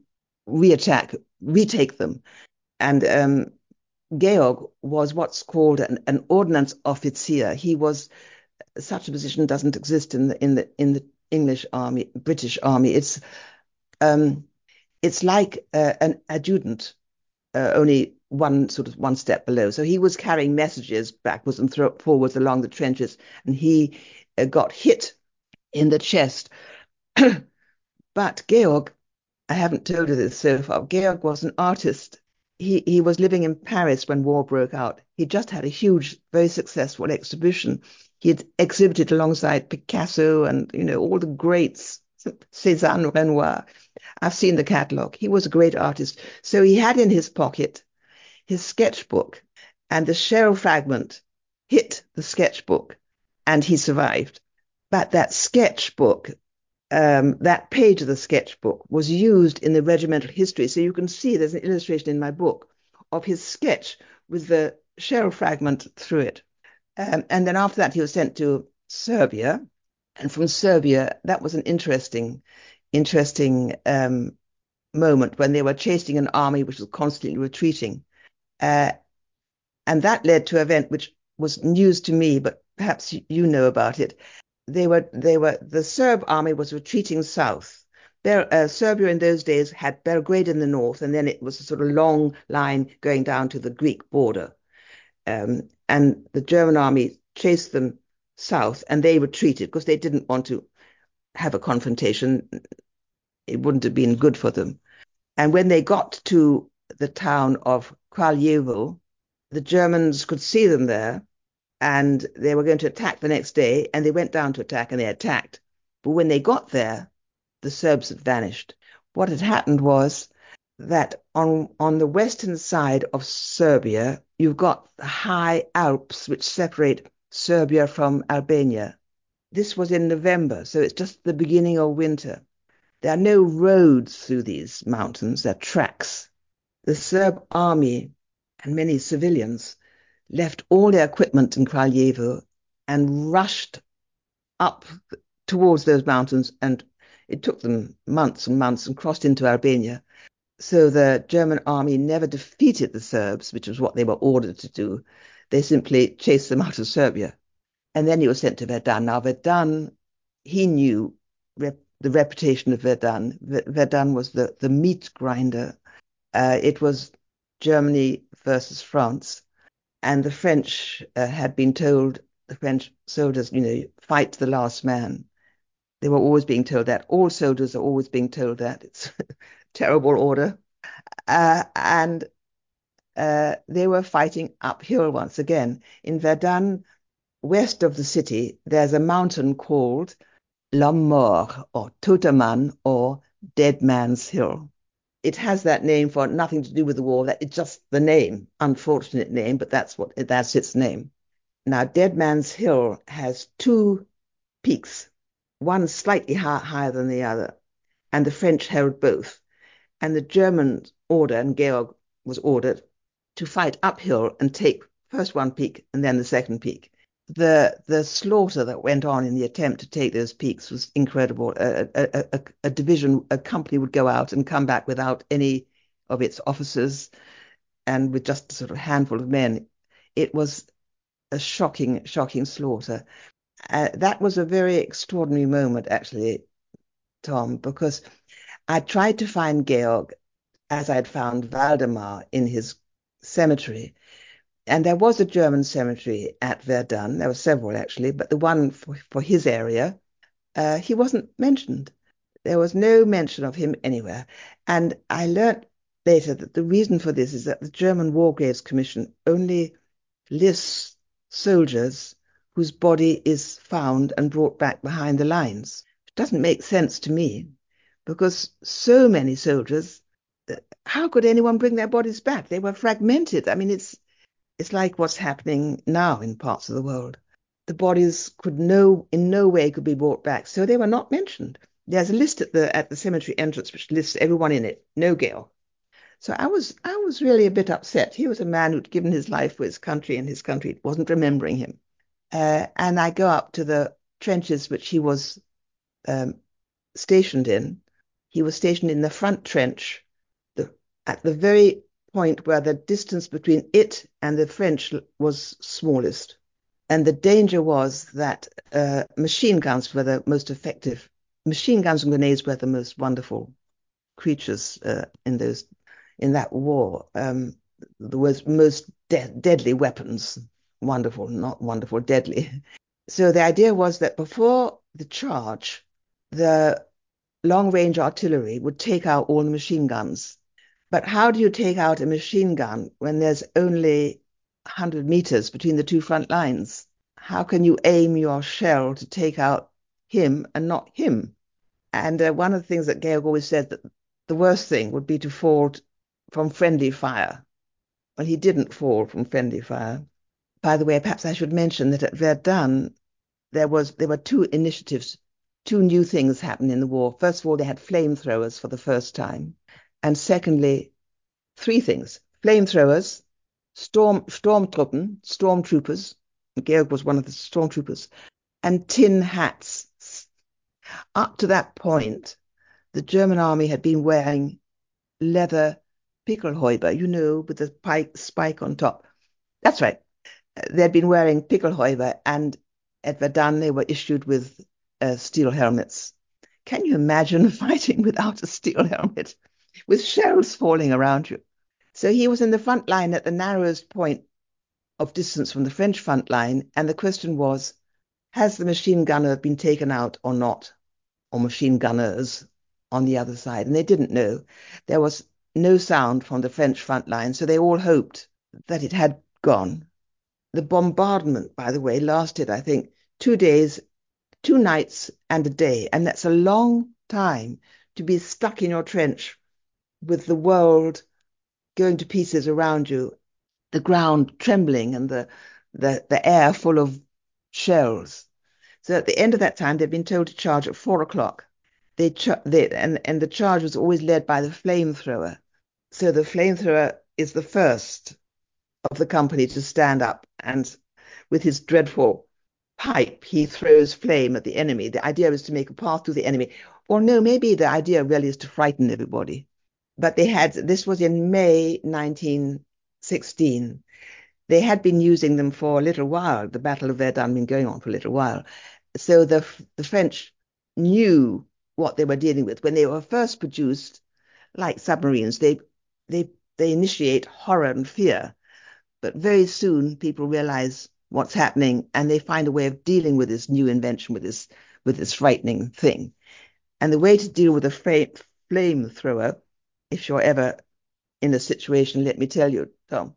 retake them. And Georg was what's called an Ordnance-Offizier. He was Such a position doesn't exist in the English army, British army. It's like an adjutant, only one step below. So he was carrying messages backwards and forwards along the trenches, and he got hit in the chest. But Georg, I haven't told you this so far. Georg was an artist. He was living in Paris when war broke out. He just had a huge, very successful exhibition. He had exhibited alongside Picasso and all the greats, Cézanne, Renoir. I've seen the catalogue. He was a great artist. So he had in his pocket his sketchbook and the shell fragment hit the sketchbook and he survived. But that sketchbook, that page of the sketchbook was used in the regimental history. So you can see there's an illustration in my book of his sketch with the shell fragment through it. And then after that, he was sent to Serbia. And from Serbia, that was an interesting moment when they were chasing an army which was constantly retreating. Uh, and that led to an event which was news to me, but perhaps you know about it. The Serb army was retreating south. Serbia in those days had Belgrade in the north, and then it was a sort of long line going down to the Greek border. And the German army chased them south, and they retreated because they didn't want to have a confrontation. It wouldn't have been good for them. And when they got to the town of Kraljevo, the Germans could see them there, and they were going to attack the next day, and they went down to attack, and they attacked. But when they got there, the Serbs had vanished. What had happened was that on the western side of Serbia, you've got the high Alps which separate Serbia from Albania. This was in November, so it's just the beginning of winter. There are no roads through these mountains, they're tracks. The Serb army and many civilians left all their equipment in Kraljevo and rushed up towards those mountains, and it took them months and months and crossed into Albania. So the German army never defeated the Serbs, which was what they were ordered to do. They simply chased them out of Serbia. And then he was sent to Verdun. Now, Verdun, he knew the reputation of Verdun. Verdun was the meat grinder. It was Germany versus France. And the French had been told, the French soldiers, fight to the last man. They were always being told that. All soldiers are always being told that. It's a terrible order. And they were fighting uphill once again. In Verdun, west of the city, there's a mountain called L'Homme Mort, or Toteman, or Dead Man's Hill. It has that name for nothing to do with the war. That it's just the name, unfortunate name, but that's its name. Now, Dead Man's Hill has two peaks, one slightly higher than the other, and the French held both. And the Germans ordered, and Georg was ordered to fight uphill and take first one peak and then the second peak. The slaughter that went on in the attempt to take those peaks was incredible. A company would go out and come back without any of its officers and with just a sort of handful of men. It was a shocking slaughter. That was a very extraordinary moment, actually, Tom, because I tried to find Georg as I'd found Valdemar in his cemetery. And there was a German cemetery at Verdun. There were several, actually, but the one for his area, he wasn't mentioned. There was no mention of him anywhere. And I learnt later that the reason for this is that the German War Graves Commission only lists soldiers whose body is found and brought back behind the lines. It doesn't make sense to me because so many soldiers, how could anyone bring their bodies back? They were fragmented. I mean, it's like what's happening now in parts of the world. The bodies in no way could be brought back, so they were not mentioned. There's a list at the cemetery entrance which lists everyone in it, no Georg. So I was really a bit upset. He was a man who'd given his life for his country, and his country wasn't remembering him. And I go up to the trenches which he was stationed in. He was stationed in the front trench, at the very point where the distance between it and the French was smallest. And the danger was that machine guns were the most effective. Machine guns and grenades were the most wonderful creatures in that war. The most deadly weapons. Wonderful, not wonderful, deadly. So the idea was that before the charge, the long-range artillery would take out all the machine guns. But how do you take out a machine gun when there's only 100 meters between the two front lines? How can you aim your shell to take out him and not him? And one of the things that Georg always said, that the worst thing would be to fall from friendly fire. Well, he didn't fall from friendly fire. By the way, perhaps I should mention that at Verdun, there were two initiatives, two new things happened in the war. First of all, they had flamethrowers for the first time. And secondly, three things: flamethrowers, stormtroopers. Georg was one of the stormtroopers, and tin hats. Up to that point, the German army had been wearing leather Pickelhäuber, with the spike on top. That's right. They'd been wearing Pickelhäuber, and at Verdun they were issued with steel helmets. Can you imagine fighting without a steel helmet, with shells falling around you? So he was in the front line at the narrowest point of distance from the French front line, and the question was, has the machine gunner been taken out or not, or machine gunners on the other side? And they didn't know. There was no sound from the French front line, so they all hoped that it had gone. The bombardment, by the way, lasted, I think, 2 days, 2 nights, and a day. And that's a long time to be stuck in your trench with the world going to pieces around you, the ground trembling, and the air full of shells. So at the end of that time, they'd been told to charge at 4 o'clock. And the charge was always led by the flamethrower. So the flamethrower is the first of the company to stand up, and with his dreadful pipe, he throws flame at the enemy. The idea is to make a path to the enemy. Or no, maybe the idea really is to frighten everybody. But this was in May 1916. They had been using them for a little while. The Battle of Verdun had been going on for a little while. So the French knew what they were dealing with. When they were first produced, like submarines, they initiate horror and fear. But very soon people realize what's happening, and they find a way of dealing with this new invention, with this frightening thing. And the way to deal with a flamethrower, if you're ever in a situation, let me tell you, Tom,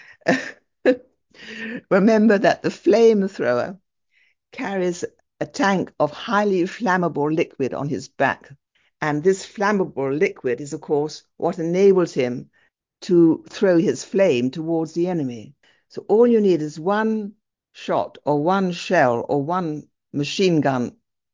remember that the flamethrower carries a tank of highly flammable liquid on his back. And this flammable liquid is, of course, what enables him to throw his flame towards the enemy. So all you need is one shot or one shell or one machine gun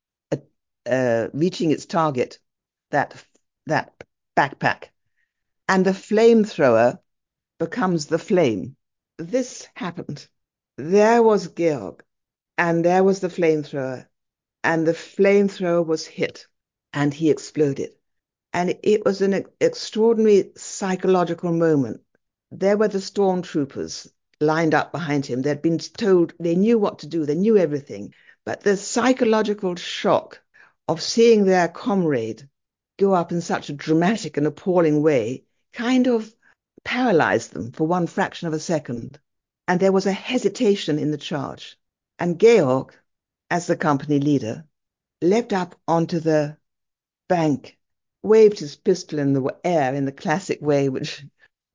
reaching its target, that backpack, and the flamethrower becomes the flame. This happened. There was Georg, and there was the flamethrower, and the flamethrower was hit, and he exploded. And it was an extraordinary psychological moment. There were the stormtroopers lined up behind him. They'd been told, they knew what to do, they knew everything. But the psychological shock of seeing their comrade go up in such a dramatic and appalling way kind of paralyzed them for one fraction of a second. And there was a hesitation in the charge. And Georg, as the company leader, leapt up onto the bank, waved his pistol in the air in the classic way which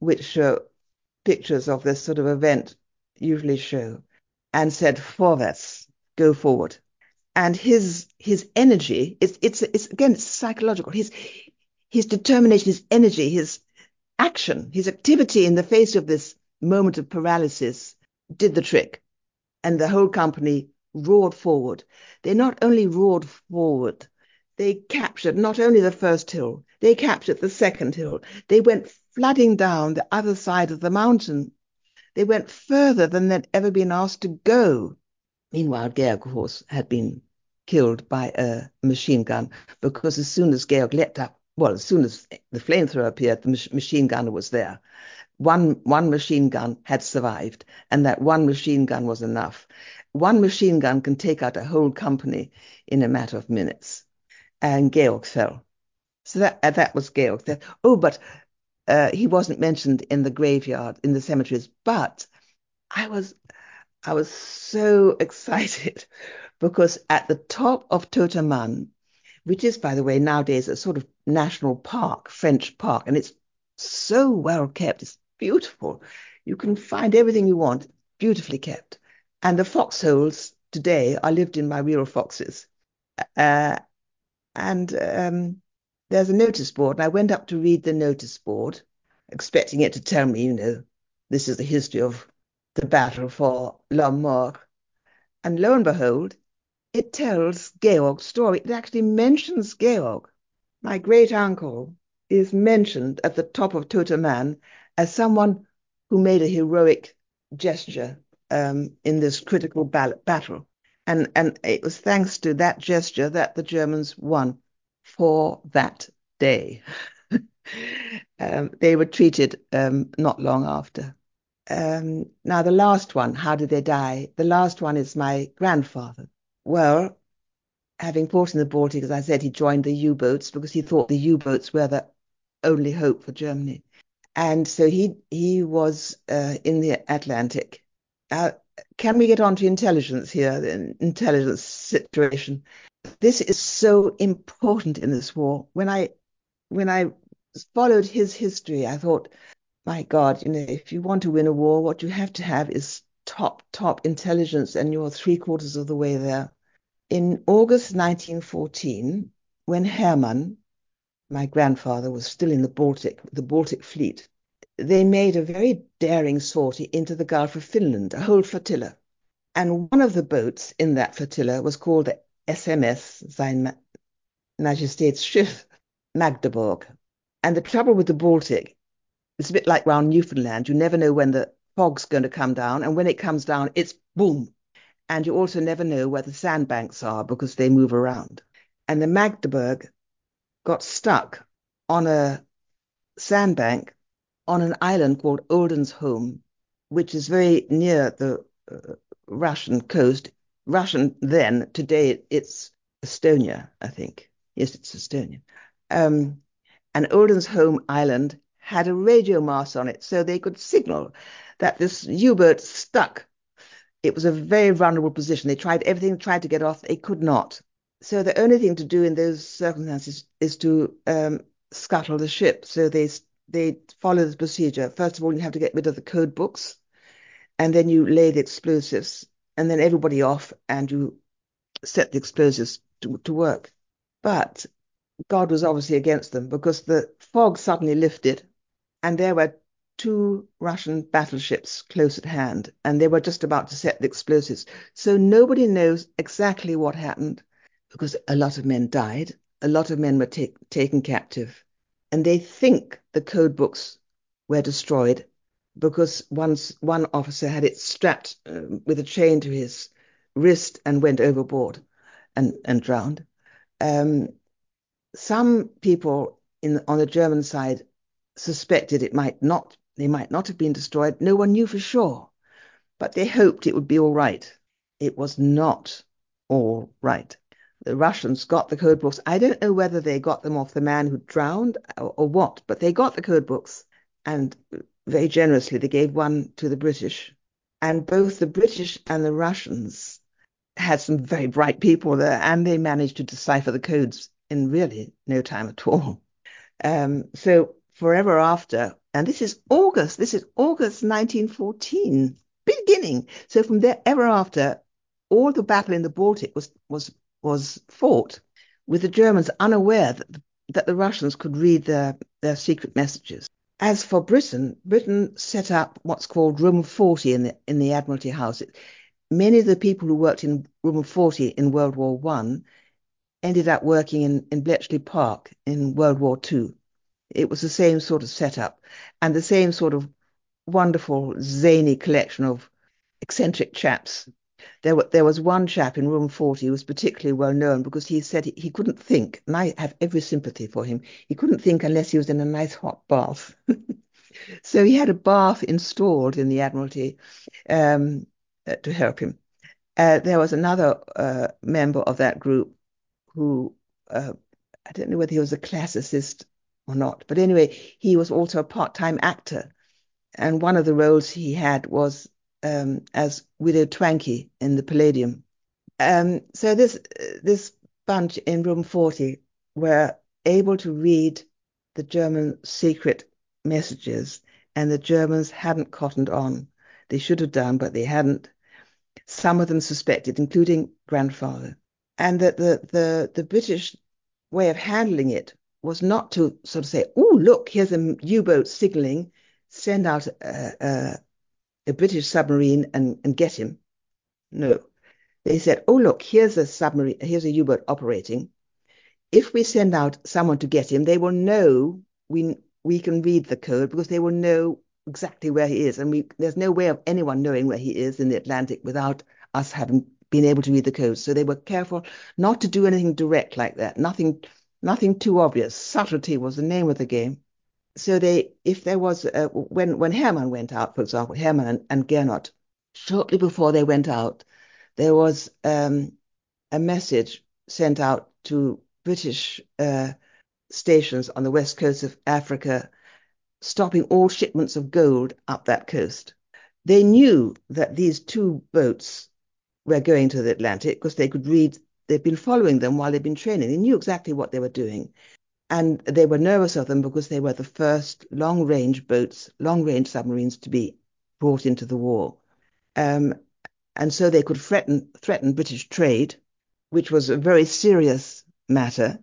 pictures of this sort of event usually show, and said, "Vorwärts, go forward." And his energy, it's again, it's psychological. His determination, his energy, his action, his activity in the face of this moment of paralysis did the trick. And the whole company roared forward. They not only roared forward, they captured not only the first hill, they captured the second hill. They went flooding down the other side of the mountain. They went further than they'd ever been asked to go. Meanwhile, Georg, of course, had been killed by a machine gun, because as soon as Georg leapt up, well, as soon as the flamethrower appeared, the machine gunner was there. One machine gun had survived, and that one machine gun was enough. One machine gun can take out a whole company in a matter of minutes. And Georg fell. So that was Georg. Oh, but he wasn't mentioned in the graveyard, in the cemeteries. But I was so excited because at the top of Totaman, which is, by the way, nowadays a sort of national park, French park, and it's so well kept. It's beautiful. You can find everything you want, beautifully kept. And the foxholes today are lived in by real foxes. Uh, and there's a notice board, and I went up to read the notice board, expecting it to tell me, this is the history of the battle for L'Homme And lo and behold, it tells Georg's story. It actually mentions Georg. My great uncle is mentioned at the top of Totaman as someone who made a heroic gesture in this critical battle. And it was thanks to that gesture that the Germans won for that day. They were treated not long after. Now, the last one, how did they die? The last one is my grandfather. Well, having fought in the Baltic, as I said, he joined the U-boats because he thought the U-boats were the only hope for Germany. And so he was in the Atlantic. Can we get on to intelligence here, the intelligence situation? This is so important in this war. When I followed his history, I thought, my God, if you want to win a war, what you have to have is top intelligence, and you're three-quarters of the way there. In August 1914, when Hermann, my grandfather, was still in the Baltic fleet, they made a very daring sortie into the Gulf of Finland, a whole flotilla. And one of the boats in that flotilla was called the SMS, Sein Majestätsschiff Magdeburg. And the trouble with the Baltic, it's a bit like round Newfoundland. You never know when the fog's going to come down. And when it comes down, it's boom. And you also never know where the sandbanks are because they move around. And the Magdeburg got stuck on a sandbank on an island called Oldensholm, which is very near the Russian coast. Russian then, today it's Estonia, I think. Yes, it's Estonia. And Oldensholm Island had a radio mast on it, so they could signal that this U-boat stuck. It was a very vulnerable position. They tried everything, tried to get off. They could not. So the only thing to do in those circumstances is to scuttle the ship. So they follow the procedure. First of all, you have to get rid of the code books, and then you lay the explosives, and then everybody off, and you set the explosives to work. But God was obviously against them because the fog suddenly lifted, and there were two Russian battleships close at hand, and they were just about to set the explosives. So nobody knows exactly what happened because a lot of men died, a lot of men were taken captive, and they think the code books were destroyed because one officer had it strapped with a chain to his wrist and went overboard and drowned. Some people on the German side suspected they might not have been destroyed. No one knew for sure, but they hoped it would be all right. It was not all right. The Russians got the code books. I don't know whether they got them off the man who drowned or what, but they got the code books, and very generously they gave one to the British. And both the British and the Russians had some very bright people there, and they managed to decipher the codes in really no time at all. So forever after, and this is August 1914, beginning. So from there ever after, all the battle in the Baltic was fought with the Germans unaware that the Russians could read their secret messages. As for Britain set up what's called Room 40 in the Admiralty House. Many of the people who worked in Room 40 in World War One ended up working in Bletchley Park in World War Two. It was the same sort of setup and the same sort of wonderful, zany collection of eccentric chaps. There was one chap in Room 40 who was particularly well known because he said he couldn't think, and I have every sympathy for him. He couldn't think unless he was in a nice hot bath. So he had a bath installed in the Admiralty to help him. There was another member of that group who, I don't know whether he was a classicist or not, but anyway, he was also a part-time actor. And one of the roles he had was as Widow Twankey in the Palladium. So this bunch in Room 40 were able to read the German secret messages, and the Germans hadn't cottoned on. They should have done, but they hadn't. Some of them suspected, including grandfather, and that the British way of handling it was not to sort of say, "Oh, look, here's a U-boat signaling, send out a a British submarine and get him. No. They said, oh, look, here's a submarine, here's a U-boat operating. If we send out someone to get him, they will know we can read the code because they will know exactly where he is. And there's no way of anyone knowing where he is in the Atlantic without us having been able to read the code. So they were careful not to do anything direct like that. Nothing too obvious. Subtlety was the name of the game. So if there was, when Hermann went out, for example, Hermann and Gernot, shortly before they went out, there was a message sent out to British stations on the west coast of Africa, stopping all shipments of gold up that coast. They knew that these two boats were going to the Atlantic because they could read, they'd been following them while they'd been training. They knew exactly what they were doing. And they were nervous of them because they were the first long-range boats, long-range submarines to be brought into the war. And so they could threaten British trade, which was a very serious matter,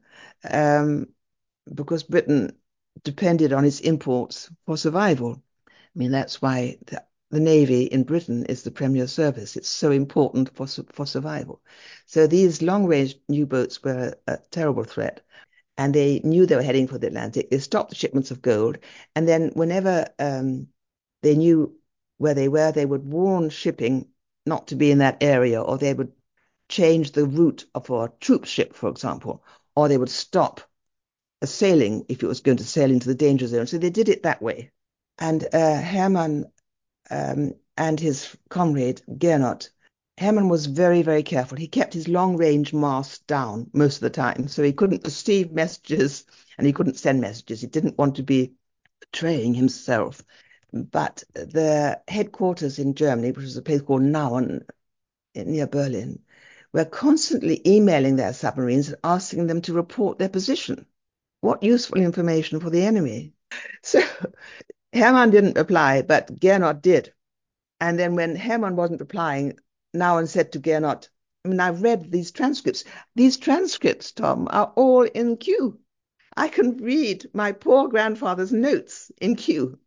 because Britain depended on its imports for survival. I mean, that's why the Navy in Britain is the premier service. It's so important for survival. So these long-range U-boats were a terrible threat, and they knew they were heading for the Atlantic. They stopped the shipments of gold, and then whenever they knew where they were, they would warn shipping not to be in that area, or they would change the route of a troop ship, for example, or they would stop a sailing if it was going to sail into the danger zone. So they did it that way. And Hermann and his comrade Gernot, Hermann was very, very careful. He kept his long-range mast down most of the time, so he couldn't receive messages and he couldn't send messages. He didn't want to be betraying himself. But the headquarters in Germany, which was a place called Nauen near Berlin, were constantly emailing their submarines and asking them to report their position. What useful information for the enemy. So Hermann didn't reply, but Gernot did. And then when Hermann wasn't replying, Nauen said to Gernot, I mean, I've read these transcripts. These transcripts, Tom, are all in Q. I can read my poor grandfather's notes in Q.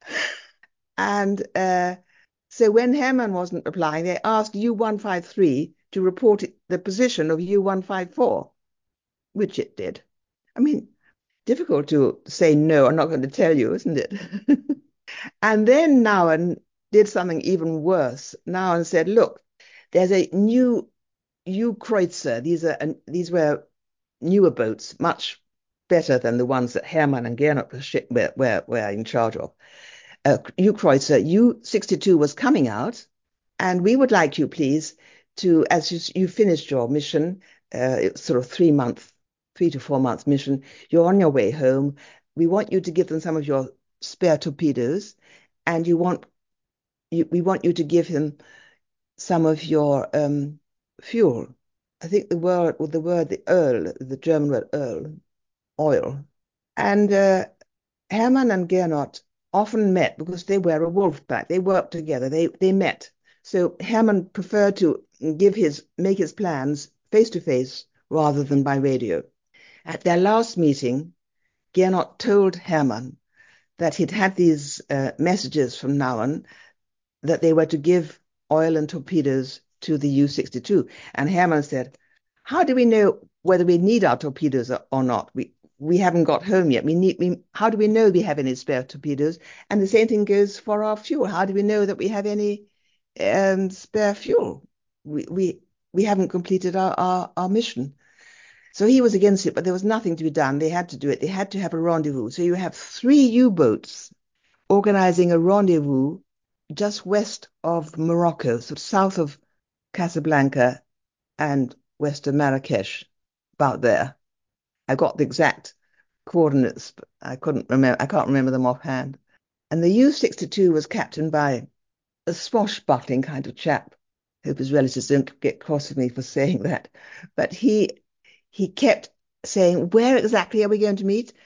And so when Hermann wasn't replying, they asked U-153 to report the position of U-154, which it did. I mean, difficult to say, no, I'm not going to tell you, isn't it? And then Nauen did something even worse. Nauen said, look, there's a new U-Kreuzer. These were newer boats, much better than the ones that Hermann and Gernot were in charge of. U-Kreuzer U-62 was coming out, and we would like you, please, to, as you finished your mission, it's sort of 3 to 4 months mission, you're on your way home. We want you to give them some of your spare torpedoes, and we want you to give him some of your fuel. I think the German word oil. And Hermann and Gernot often met because they were a wolf pack. They worked together. They met. So Hermann preferred to make his plans face to face rather than by radio. At their last meeting, Gernot told Hermann that he'd had these messages from Nauen that they were to give oil and torpedoes to the U-62. And Hermann said, how do we know whether we need our torpedoes or not? We haven't got home yet. How do we know we have any spare torpedoes? And the same thing goes for our fuel. How do we know that we have any spare fuel? We haven't completed our mission. So he was against it, but there was nothing to be done. They had to do it. They had to have a rendezvous. So you have 3 U-boats organizing a rendezvous just west of Morocco, so south of Casablanca and west of Marrakesh, about there. I got the exact coordinates, but I can't remember them offhand. And the U-62 was captained by a swashbuckling kind of chap. Hope his relatives don't get cross with me for saying that. But he kept saying, where exactly are we going to meet?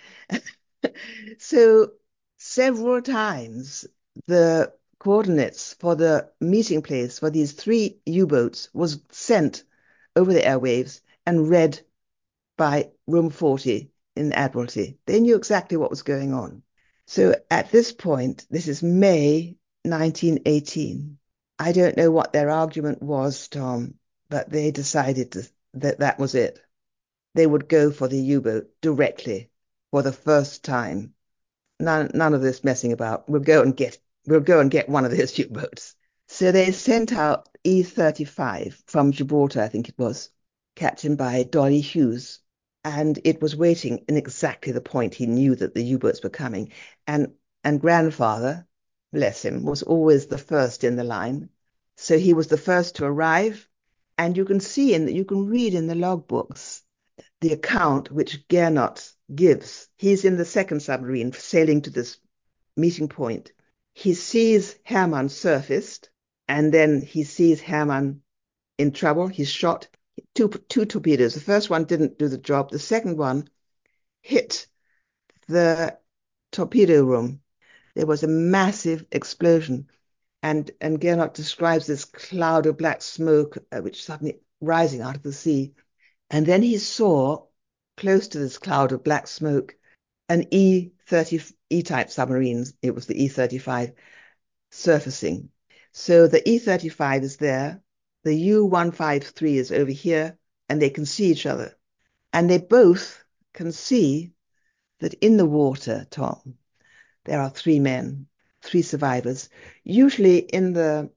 So several times the coordinates for the meeting place for these 3 U-boats was sent over the airwaves and read by Room 40 in Admiralty. They knew exactly what was going on. So at this point, this is May 1918. I don't know what their argument was, Tom, but they decided that that was it. They would go for the U-boat directly for the first time. None of this messing about. We'll go and get one of those U-boats. So they sent out E-35 from Gibraltar, I think it was, captained by Dolly Hughes, and it was waiting in exactly the point he knew that the U-boats were coming. And grandfather, bless him, was always the first in the line. So he was the first to arrive, and you can read in the logbooks the account which Gernot gives. He's in the second submarine sailing to this meeting point. He sees Hermann surfaced, and then he sees Hermann in trouble. He's shot. Two torpedoes. The first one didn't do the job. The second one hit the torpedo room. There was a massive explosion, and Gernot describes this cloud of black smoke which suddenly rising out of the sea. And then he saw, close to this cloud of black smoke, an E-type submarines. It was the E-35 surfacing. So the E-35 is there, the U-153 is over here, and they can see each other. And they both can see that in the water, Tom, there are three men, three survivors, usually in the,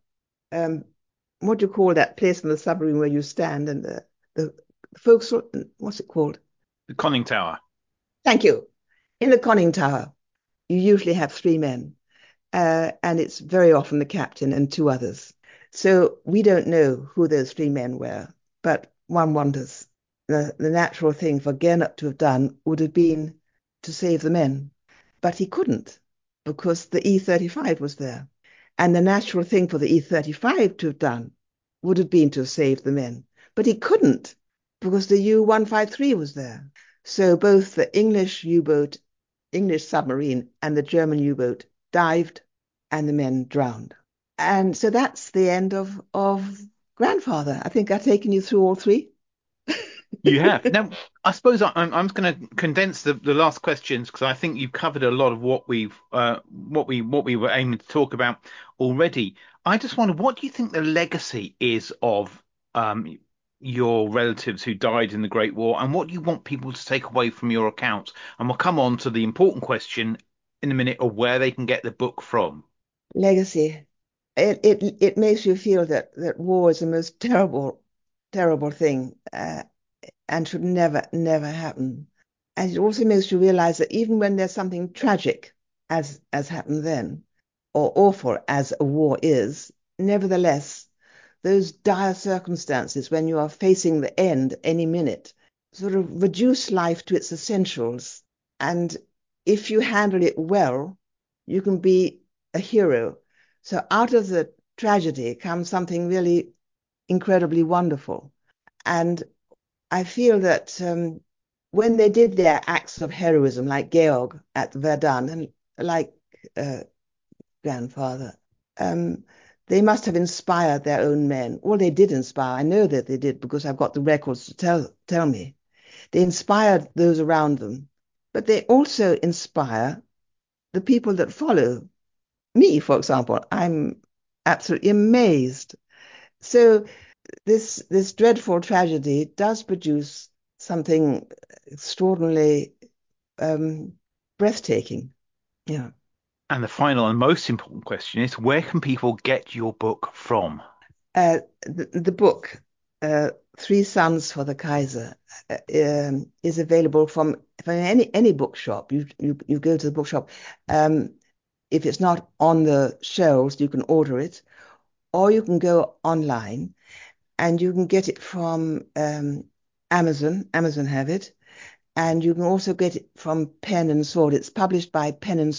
what do you call that place in the submarine where you stand and the folks, what's it called? The conning tower. Thank you. In the conning tower, you usually have three men, and it's very often the captain and two others. So we don't know who those three men were, but one wonders. The natural thing for Gernot to have done would have been to save the men, but he couldn't because the E-35 was there. And the natural thing for the E-35 to have done would have been to save the men, but he couldn't because the U-153 was there. So both the English U-boat, English submarine, and the German U-boat dived, and the men drowned. And so that's the end of Grandfather. I think I've taken you through all three. You have. Now, I suppose I'm going to condense the last questions because I think you've covered a lot of what we were aiming to talk about already. I just wonder, what do you think the legacy is of your relatives who died in the Great War, and what do you want people to take away from your accounts? And we'll come on to the important question in a minute of where they can get the book from. Legacy. It makes you feel that war is the most terrible thing, and should never happen. And it also makes you realize that even when there's something tragic, as happened then, or awful as a war is, nevertheless, those dire circumstances when you are facing the end any minute sort of reduce life to its essentials. And if you handle it well, you can be a hero. So out of the tragedy comes something really incredibly wonderful. And I feel that when they did their acts of heroism, like Georg at Verdun and like grandfather, they must have inspired their own men. Well, they did inspire. I know that they did because I've got the records to tell me. They inspired those around them, but they also inspire the people that follow. Me, for example, I'm absolutely amazed. So this dreadful tragedy does produce something extraordinarily breathtaking. Yeah. And the final and most important question is, where can people get your book from? The book, Three Sons for the Kaiser, is available from any bookshop. You go to the bookshop. If it's not on the shelves, you can order it, or you can go online and you can get it from Amazon. Amazon have it. And you can also get it from Pen and Sword. It's published by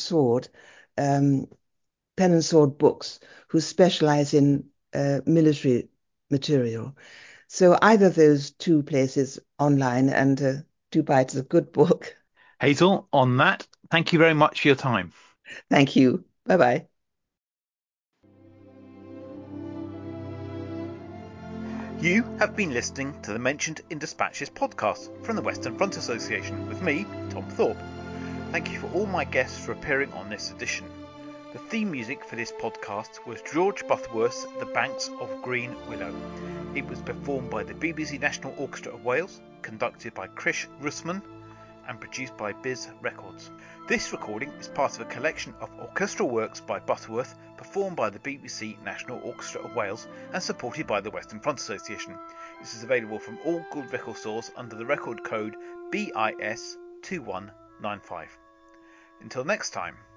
um, Pen and Sword Books, who specialize in military material. So either of those two places online, and do buy it. It's a good book. Hazel, on that, thank you very much for your time. Thank you. Bye bye. You have been listening to the Mentioned in Dispatches podcast from the Western Front Association with me, Tom Thorpe. Thank you for all my guests for appearing on this edition. The theme music for this podcast was George Butterworth's The Banks of Green Willow. It was performed by the BBC National Orchestra of Wales, conducted by Krish Russman, and produced by Biz Records. This recording is part of a collection of orchestral works by Butterworth performed by the BBC National Orchestra of Wales and supported by the Western Front Association. This is available from all good record stores under the record code BIS2195. Until next time.